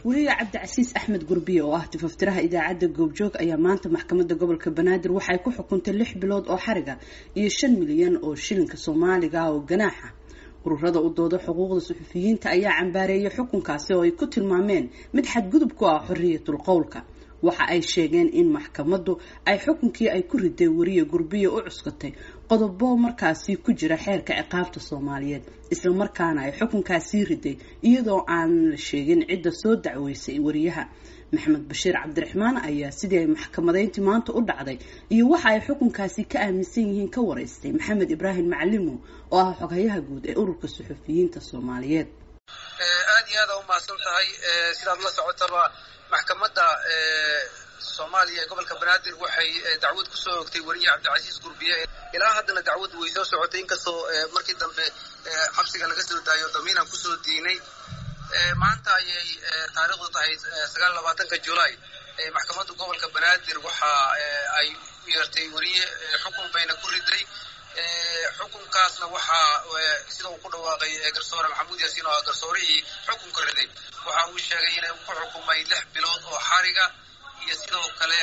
wariye Cabdicasiis Axmed Gurbiye oo ah tifaftiraha idaacadda Goobjoog ayaa maanta maxkamadda gobolka Banaadir waxay ku xukuntay 6 bilood oo xariga iyo 5 milyan oo shilinka Soomaaliga oo ganaaxa. ururada u dooda xuquuqda suxufiyiinta ayaa cambaareeyay xukunkaasi oo ay ku tilmaameen mid xadgudub ku ah xorriyatul qowlka. waxa ay sheegeen in maxkamaddu ay xukunkii ay ku riday wariye Gurbiye u cuskatay qodobo markaasi ku jira xeerka ciqaabta Soomaaliyeed isla markaana ay xukunkaasi riday iyadoo aan la sheegin cidda soo dacweysay wariyaha. Maxamed Bashiir Cabdiraxmaan ayaa sidii ay maxkamadeyntii maanta u dhacday iyo waxa ay xukunkaasi ka aaminsan yihiin ka wareystay Maxamed Ibraahim Macalimo oo ah xoghayaha guud ee ururka suxufiyiinta Soomaaliyeed. aad iyo aad u mahadsantahay sidaad la socotaba maxkamadda Soomaaliya gobolka Banaadir waxay dacwad ku soo ogtay wariye Cabdicasiis Gurbiye ilaa haddana dacwadu way soo socotay inkastoo markii dambe xabsiga laga soo daayo damiinaan ku soo diinay. maanta ayay taariikhdu tahay 29 July maxkamadda gobolka Banaadir waxa ay u yeertay wariye xukun bayna ku riday. xukunkaasna waxa sida uu ku dhawaaqay garsoore Maxamuud Yaasiin oo garsoorihii xukunka riday waxa uu sheegay inay ku xukumay 6 bilood oo xariga iyo sidoo kale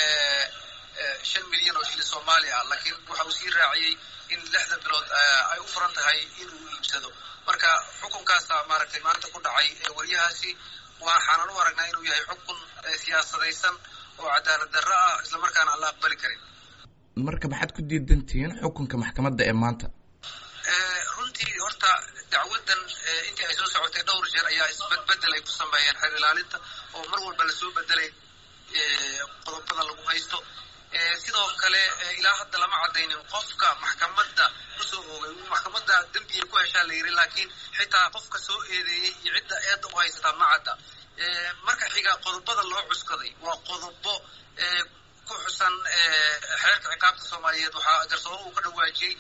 5 milyan oo shilin Soomaali ah, laakiin waxa uu sii raaciyay in 6 bilood ay u furan tahay inuu iibsado. marka xukunkaas maaragtay maanta ku dhacay wariyahaasi waxaan u aragnaa inuu yahay xukun siyaasadaysan oo cadaalad darro ah isla markaana aan la aqbali karin. marka maxaad ku diidantihiin xukunka maxkamadda ee maanta? runtii horta dacwadan intii ay soo socotay dhowr jeer ayaa isbedbedel ay ku sameeyeen xeer ilaalinta oo mar walba la soo bedelay qodobada lagu haysto. sidoo kale ilaa hadda lama cadaynin qofka maxkamadda ku soo oogay maxkamadda dambiga ku heshaa la yiri, laakiin xitaa qofka soo eedeeyay iyo cidda eedda u haysata ma cadda. marka xiga qodobada loo cuskaday waa qodobo ku xusan xeerka ciqaabta Soomaaliyeed waxaa garsoore uu ka dhawaajiyay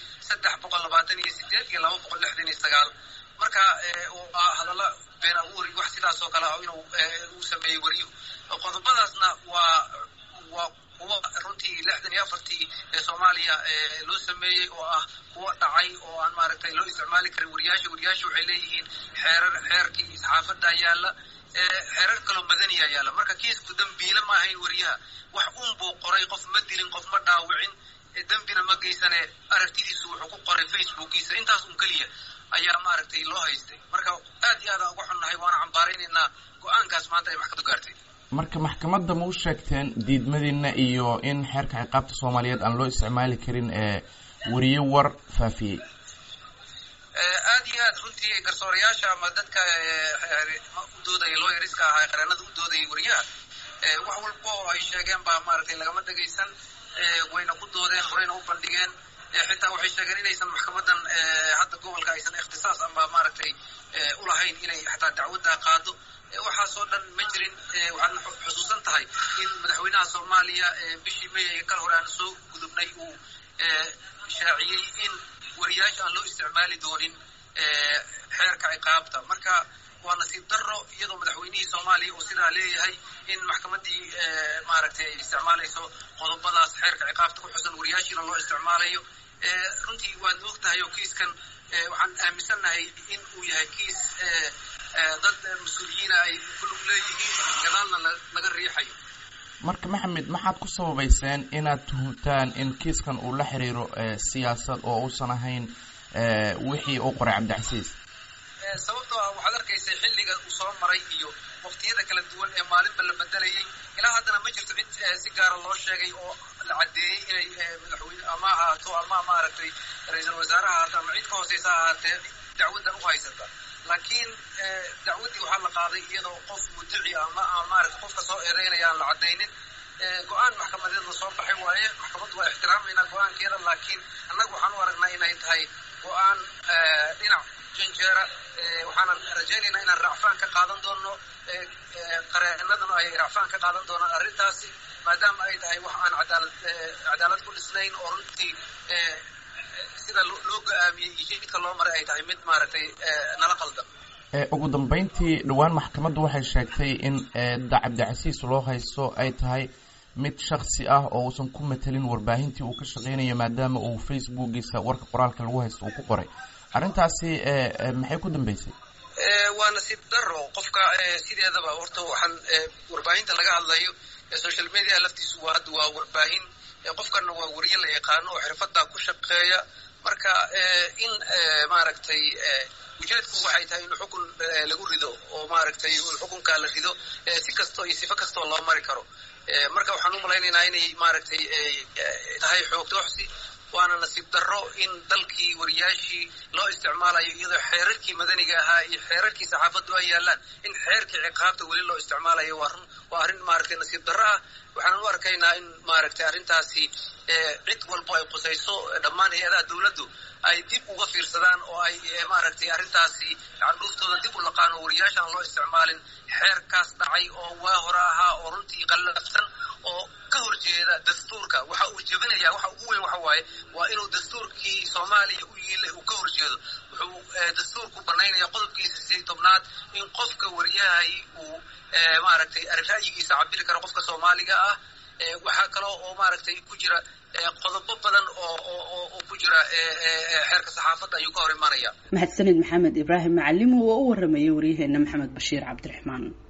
328 iyo 269. marka hadalla been abuur wax sidaas oo kale ah inuu sameeyay wariyo. qodobadaasna waa kuwa runtii 64 ee Soomaaliya loo sameeyay oo ah kuwa dhacay oo aan maaragtay loo isticmaali karin wariyaasha waxay leeyihiin xeerkii saxaafadda yaala xeerar kale madani yaala. marka kiisku dambiile ma ahayn wariyaha wax buu qoray, qof ma dilin, qof ma dhaawicin, dambina ma geysane aragtidiisu wuxuu ku qoray Facebookiisa intaas kaliya ayaa maaragtay loo haystay. marka aad iyo aad ugu xunnahay waana cambaaraynaynaa go'aankaas maanta ay maxkamaddu gaartay. marka maxkamadda ma u sheegteen diidmadiina iyo in xeerka ciqaabta Soomaaliyeed aan loo isticmaali karin wariye war faafiyay? aad iyo aad runtii garsoorayaasha ama dadka u doodaya lawyerska ah qareenada u doodayay wariyaha wax walba oo ay sheegeen baa maaragtay lagama dhageysan. wayna ku doodeen, horeyna u bandhigeen. xitaa waxay sheegeen inaysan maxkamadan hadda gobolka aysan ikhtisaas ama maaragtay u lahayn inay xataa dacwadda qaado. waxaasoo dhan ma jirin. waxaan xusuusan tahay in madaxweynaha Soomaaliya bishii May ka hor aan soo gudubnay uu shaaciyay in wariyaasha aan loo isticmaali doonin xeerka ciqaabta. marka waa nasiib darro iyadoo madaxweynihii Soomaaliya uu sidaa leeyahay in maxkamaddii maaragtay ay isticmaalayso qodobadaas xeerka ciqaabta ku xusan wariyaashiina loo isticmaalayo. runtii waad ogtahay oo kiiskan waxaan aaminsanahay in uu yahay kiis dad mas'uuliyiin ay ku lug leeyihiin gadaalna laga riixayo. marka Maxamed, maxaad ku sababayseen inaad tuhuntaan in kiiskan uu la xiriiro siyaasad oo uusan ahayn wixii uu qoray Cabdicasiis? sababtoo ah waxaad arkaysay xilliga uu soo maray iyo waqtiyada kala duwan ee maalinba la bedelayay. ilaa haddana ma jirto cid si gaara loo sheegay oo la caddeeyey inay madaxweyne ama ahaato ama maaragtay ra'iisul wasaaraha ahaato ama cid ka hooseysa ahaatee dacwaddan u haysata. laakiin dacwaddii waxaa la qaaday iyadoo qof muddaci ama maaragtay qofka soo eedeynaya aan la caddaynin. go'aan maxkamadeed la soo baxay waaye. maxkamaddu waa ixtiraamayna go'aankeeda, laakiin annagu waxaan u aragnaa inay tahay go'aan dhinac janjeera. waxaanan rajaynaynaa inaan racfaan ka qaadan doono. qareenaduna ay racfaan ka qaadan doonaan arrintaasi maadaama ay tahay wax aan cadaalad ku dhisnayn oo runtii sida loo go'aamiyey iyo jidka loo maray ay tahay mid maaragtay nala qaldan. ugu dambeyntii dhowaan maxkamaddu waxay sheegtay in Cabdicasiis loo haysto ay tahay mid shakhsi ah oo uusan ku metelin warbaahintii uu ka shaqeynayo maadaama uu Facebookiisa warka qoraalka lagu haysto uu ku qoray. arrintaasi maxay ku dambeysay? waa nasiib daro qofka sideedaba horta waxaan warbaahinta laga hadlayo social media laftiisu waa warbaahin qofkana waa wariye la yaqaano oo xirfada ku shaqeeya marka in maaragtay ujeedku waxay tahay in xukun lagu rido oo maaragtay xukunka la rido si kasto iyo sifo kasto loo mari karo marka waxaan u malaynaynaa inay maaragtay tahay xoog tooxsi waana nasiib daro in dalkii wariyaashii loo isticmaalayo iyadoo xeerarkii madaniga ahaa iyo xeerarkii saxaafaddu ay yaalaan in xeerkii ciqaabta weli loo isticmaalayo waa arrin maaragtay nasiib daro ah waxaan u arkaynaa in maaragtay arrintaasi cid walbo ay qusayso dhammaan hay-adaha dawladdu ay dib uga fiirsadaan oo ay maaragtay arrintaasi candhuuftooda dib u laqaan oo wariyaashaan loo isticmaalin xeerkaas dhacay oo waa hore ahaa oo runtii qallafsan oo ka horjeeda dastuurka waxa uu jebinayaa waxa ugu weyn waxa waaye waa inuu dastuurkii Soomaaliya u yiilay uu ka horjeedo wuxuu dastuurku banaynaya qodobkiisa 18aad in qofka wariyahay uu maaragtay ra'yigiisa cabiri karo qofka Soomaaliga ah waxa kale oo maaragtay ku jira qodobo badan oo ku jira xeerka saxaafadda ayuu ka hor imanaya mahadsanid maxamed ibraahim macallim oo u waramayay wariyaheena maxamed bashiir cabdiraxmaan